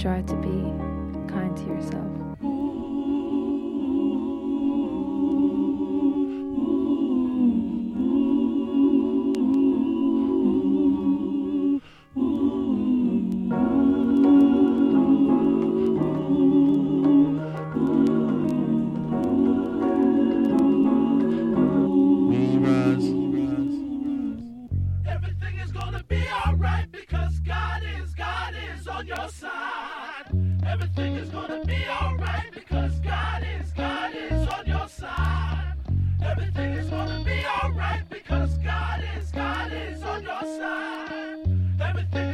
try to be kind to yourself. Everything is gonna be alright because God is on your side. Everything is gonna be alright.